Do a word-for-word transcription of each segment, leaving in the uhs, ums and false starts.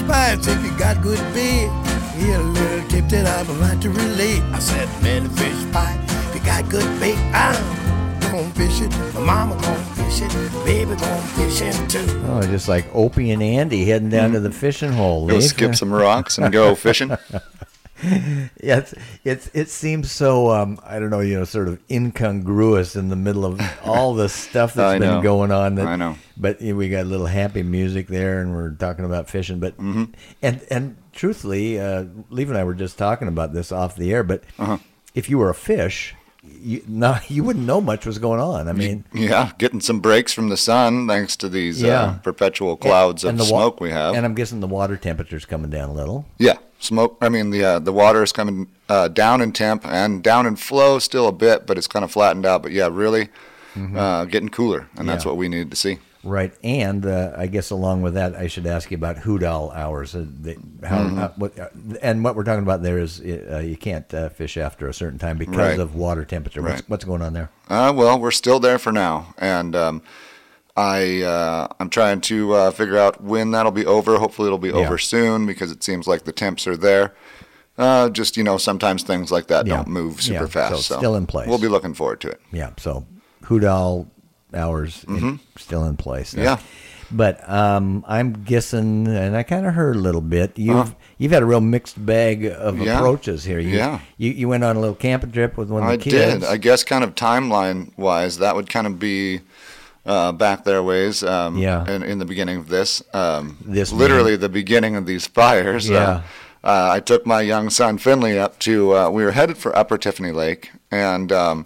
pie, if you got good bait. Here a little tip that I would like to relate. I said, man, fish pie, if you got good bait, I'm gonna fish it. My mama gonna fish it. Baby gonna fish it too. Oh, just like Opie and Andy heading down mm. to the fishing hole. Go skip some rocks and go fishing. Yeah, it's, it's it seems so um, I don't know, you know, sort of incongruous in the middle of all the stuff that's been know. going on. That, I know. But you know, we got a little happy music there, and we're talking about fishing. But mm-hmm. and and truthfully, uh, Leave and I were just talking about this off the air. But uh-huh. if you were a fish, you no, you wouldn't know much was going on. I mean, yeah, getting some breaks from the sun thanks to these yeah. uh, perpetual clouds and, of and smoke wa- we have. And I'm guessing the water temperature's coming down a little. Yeah. Smoke. I mean, the uh, the water is coming uh, down in temp and down in flow still a bit, but it's kind of flattened out. But yeah, really mm-hmm. uh, getting cooler, and that's yeah. what we needed to see. Right, and uh, I guess along with that, I should ask you about hoot owl hours. Uh, they, how, mm-hmm. uh, what, uh, and what we're talking about there is uh, you can't uh, fish after a certain time because right. of water temperature. What's, right. what's going on there? Uh, well, we're still there for now, and um, I uh, I'm trying to uh, figure out when that'll be over. Hopefully, it'll be yeah. over soon because it seems like the temps are there. Uh, just, you know, sometimes things like that yeah. don't move super yeah. fast. So it's so still in place. We'll be looking forward to it. Yeah. So hoot owl hours mm-hmm. in, still in place. Now. Yeah. But um, I'm guessing, and I kind of heard a little bit. You've uh-huh. you've had a real mixed bag of yeah. approaches here. You, yeah. You you went on a little camping trip with one of the I kids. did. I guess kind of timeline wise, that would kind of be uh, back their ways. Um, yeah. In, in the beginning of this, um, this literally man. the beginning of these fires. Yeah. Uh, uh, I took my young son Finley up to. Uh, we were headed for Upper Tiffany Lake, and um,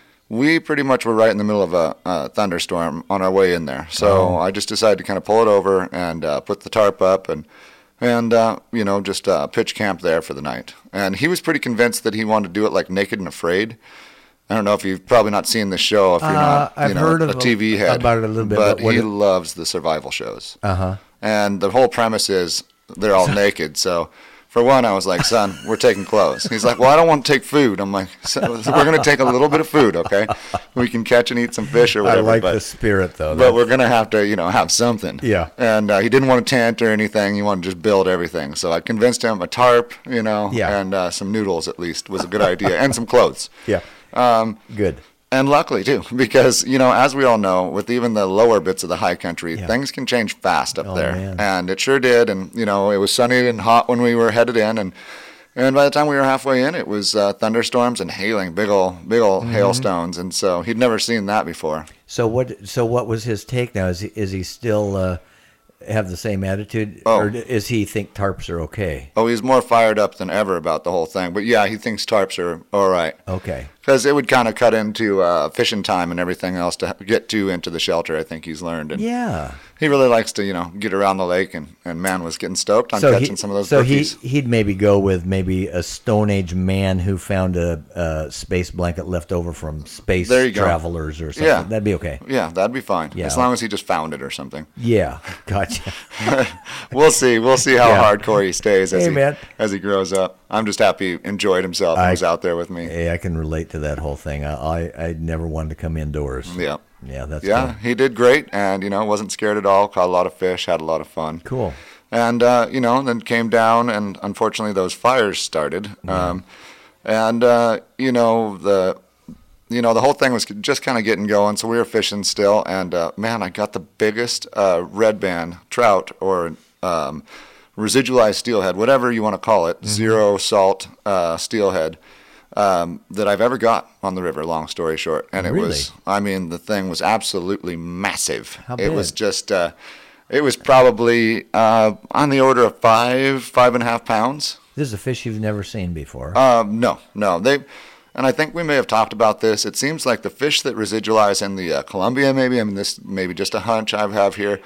we pretty much were right in the middle of a, a thunderstorm on our way in there. So oh. I just decided to kind of pull it over and uh, put the tarp up and, and uh, you know, just uh, pitch camp there for the night. And he was pretty convinced that he wanted to do it like Naked and Afraid. I don't know if you've probably not seen this show, if you're uh, not I've you know, heard a of T V head. about it a little bit. But, but what he it... loves the survival shows. Uh-huh. And the whole premise is they're all naked, so... For one, I was like, son, we're taking clothes. He's like, well, I don't want to take food. I'm like, so we're going to take a little bit of food, okay? We can catch and eat some fish or whatever. I like but, the spirit, though. But we're going to have to, you know, have something. Yeah. And uh, he didn't want a tent or anything. He wanted to just build everything. So I convinced him a tarp, you know, yeah. and uh, some noodles at least was a good idea, and some clothes. Yeah. Um, good. And luckily, too, because, you know, as we all know, with even the lower bits of the high country, yeah. things can change fast up oh, there. Man. And it sure did. And, you know, it was sunny and hot when we were headed in. And And by the time we were halfway in, it was uh, thunderstorms and hailing, big old, big old mm-hmm. hailstones. And so he'd never seen that before. So what? So what was his take now? Is he, is he still uh, have the same attitude, oh. or is he think tarps are okay? Oh, he's more fired up than ever about the whole thing. But yeah, he thinks tarps are all right. Okay. Because it would kind of cut into uh, fishing time and everything else to get to into the shelter, I think he's learned. And yeah. He really likes to, you know, get around the lake, and, and man was getting stoked on so catching he, some of those So brookies. he, he'd maybe go with maybe a Stone Age man who found a, a space blanket left over from space there you travelers go. or something. Yeah. That'd be okay. Yeah, that'd be fine. Yeah. As long as he just found it or something. Yeah, gotcha. We'll see. We'll see how yeah. hardcore he stays as, hey, he, man. as he grows up. I'm just happy he enjoyed himself and I, was out there with me. Hey, I can relate to that whole thing. I I, I never wanted to come indoors. Yeah. Yeah, that's Yeah, cool. he did great, and, you know, wasn't scared at all, caught a lot of fish, had a lot of fun. Cool. And, uh, you know, then came down, and unfortunately those fires started. Yeah. Um, and, uh, you know, the... You know, the whole thing was just kind of getting going, so we were fishing still, and, uh, man, I got the biggest uh, red band trout, or um, residualized steelhead, whatever you want to call it, mm-hmm. zero salt uh, steelhead, um, that I've ever got on the river, long story short. And it really? was, I mean, the thing was absolutely massive. How big? It was just, uh, it was probably uh, on the order of five, five and a half pounds. This is a fish you've never seen before. Um, no, no. They... And I think we may have talked about this. It seems like the fish that residualize in the uh, Columbia, maybe, I mean, this may be just a hunch I have here,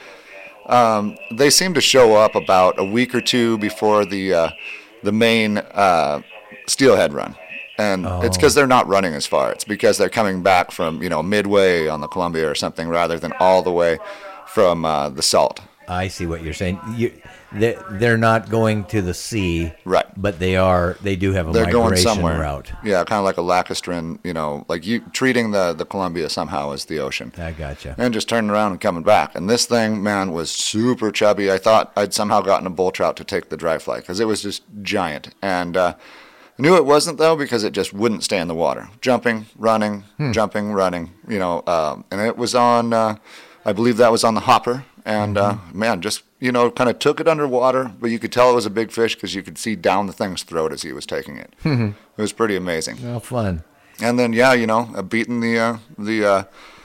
um, they seem to show up about a week or two before the uh, the main uh, steelhead run. And oh. it's because they're not running as far. It's because they're coming back from, you know, midway on the Columbia or something rather than all the way from uh, the salt. I see what you're saying. You, they're, they're not going to the sea, Right. But they are. They do have a They're going migration somewhere. route. Yeah, kind of like a lacustrine, you know, like you treating the, the Columbia somehow as the ocean. I gotcha. And just turning around and coming back. And this thing, man, was super chubby. I thought I'd somehow gotten a bull trout to take the dry fly because it was just giant. And uh, I knew it wasn't, though, because it just wouldn't stay in the water. Jumping, running, hmm. jumping, running, you know. Um, and it was on, uh, I believe that was on the hopper. And, mm-hmm. uh, man, just, you know, kind of took it underwater. But you could tell it was a big fish because you could see down the thing's throat as he was taking it. Mm-hmm. It was pretty amazing. Oh, fun. And then, yeah, you know, uh, beating the uh, the uh,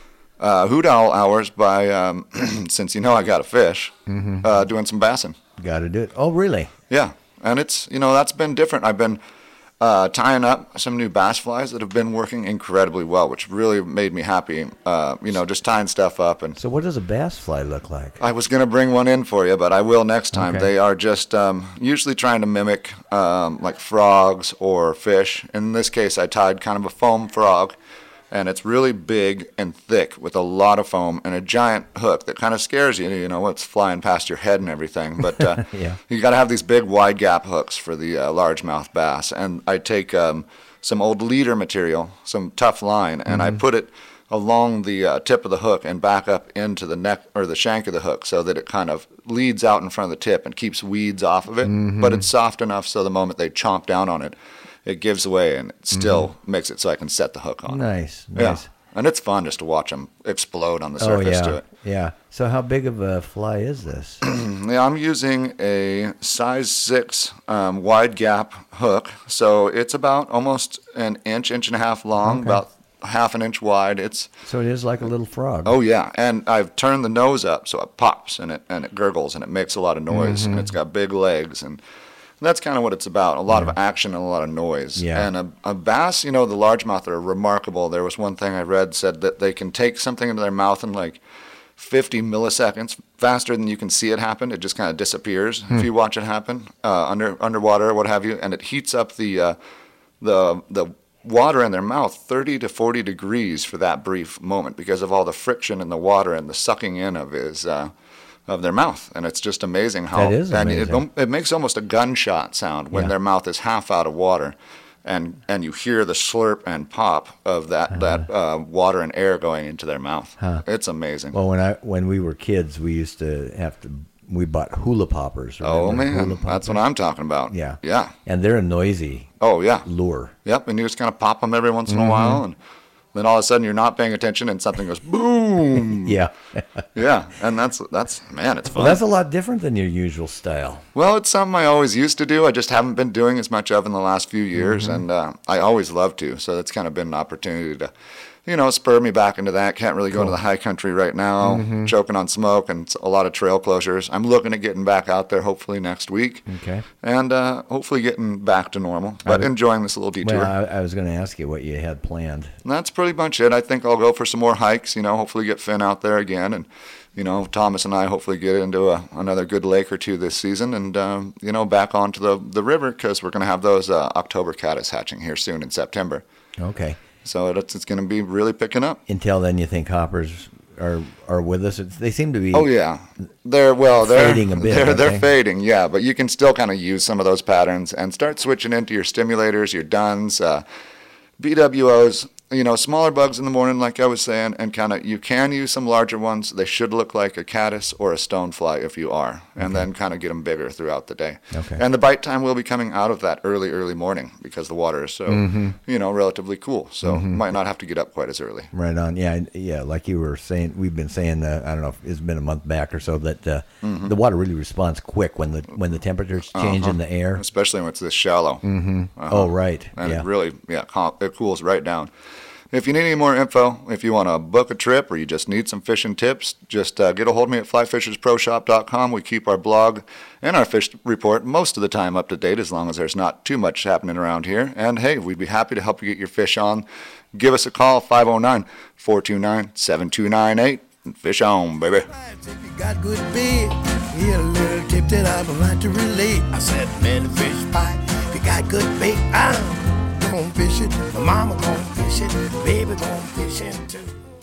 uh, hoot owl hours by, um, since you know I got a fish, mm-hmm. uh, doing some bassing. Got to do it. Oh, really? Yeah. And it's, you know, that's been different. I've been uh, tying up some new bass flies that have been working incredibly well, which really made me happy, uh, you know, just tying stuff up. And so what does a bass fly look like? I was going to bring one in for you, but I will next time. Okay. They are just um, usually trying to mimic um, like frogs or fish. In this case, I tied kind of a foam frog, and it's really big and thick with a lot of foam and a giant hook that kind of scares you. You know, it's flying past your head and everything. But uh, yeah. you got to have these big wide gap hooks for the uh, largemouth bass. And I take um, some old leader material, some tough line, and mm-hmm. I put it along the uh, tip of the hook and back up into the neck or the shank of the hook so that it kind of leads out in front of the tip and keeps weeds off of it. Mm-hmm. But it's soft enough so the moment they chomp down on it, it gives away and it still mm-hmm. makes it so I can set the hook on. Nice, it. nice. Yeah. And it's fun just to watch them explode on the oh, surface yeah. to it. Yeah. So how big of a fly is this? Yeah, I'm using a size six um, wide gap hook. So it's about almost an inch, inch and a half long, okay. about half an inch wide. It's so it is like a little frog. Oh yeah, and I've turned the nose up so it pops and it and it gurgles and it makes a lot of noise mm-hmm. and it's got big legs and that's kind of what it's about. A lot yeah. of action and a lot of noise. Yeah. And a, a bass, you know, the largemouth are remarkable. There was one thing I read said that they can take something into their mouth in like fifty milliseconds, faster than you can see it happen. It just kind of disappears hmm. if you watch it happen uh, under underwater or what have you, and it heats up the uh, the the water in their mouth thirty to forty degrees for that brief moment because of all the friction in the water and the sucking in of his uh, of their mouth. And it's just amazing how that is amazing. And it, it makes almost a gunshot sound when yeah. their mouth is half out of water. And and you hear the slurp and pop of that uh-huh. that uh, water and air going into their mouth. Huh. It's amazing. Well, when I when we were kids, we used to have to. We bought hula poppers. Oh man, hula poppers? That's what I'm talking about. Yeah, yeah. And they're a noisy. Oh yeah. Lure. Yep, and you just kind of pop them every once in mm-hmm. a while, and then all of a sudden you're not paying attention, and something goes boom. yeah. yeah, and that's that's man, it's fun. Well, that's a lot different than your usual style. Well, it's something I always used to do. I just haven't been doing as much of in the last few years, mm-hmm. and uh, I always love to. So that's kind of been an opportunity to, you know, spur me back into that. Can't really go cool. to the high country right now, mm-hmm. choking on smoke and a lot of trail closures. I'm looking at getting back out there hopefully next week. Okay. And uh, hopefully getting back to normal, but was, enjoying this little detour. Well, I, I was going to ask you what you had planned. And that's pretty much it. I think I'll go for some more hikes, you know, hopefully get Finn out there again. And, you know, Thomas and I hopefully get into a, another good lake or two this season and, um, you know, back onto the, the river because we're going to have those uh, October caddis hatching here soon in September. Okay. So it's, it's going to be really picking up. Until then, you think hoppers are are with us? They seem to be. Oh yeah, they're well, they're fading a bit. They're they're they? fading, yeah. But you can still kind of use some of those patterns and start switching into your stimulators, your duns, uh, B W Os. You know, smaller bugs in the morning, like I was saying, and kind of you can use some larger ones. They should look like a caddis or a stonefly if you are, and okay. then kind of get them bigger throughout the day. Okay. And the bite time will be coming out of that early, early morning because the water is so, mm-hmm. you know, relatively cool. So mm-hmm. might not have to get up quite as early. Right on. Yeah, yeah. Like you were saying, we've been saying, uh, I don't know, if it's been a month back or so that uh, mm-hmm. the water really responds quick when the when the temperatures change uh-huh. in the air, especially when it's this shallow. Mm-hmm. Uh-huh. Oh, right. And yeah. it really, yeah, it cools right down. If you need any more info, if you want to book a trip or you just need some fishing tips, just uh, get a hold of me at fly fishers pro shop dot com. We keep our blog and our fish report most of the time up to date as long as there's not too much happening around here. And, hey, we'd be happy to help you get your fish on. Give us a call, five oh nine, four two nine, seven two nine eight. Fish on, baby. If you got good bait, here's a little tip that I would like to relate. I said, man, fish pie. If you got good bait, I'm gonna fish it. My mama gonna fish it. Baby gonna fish it too.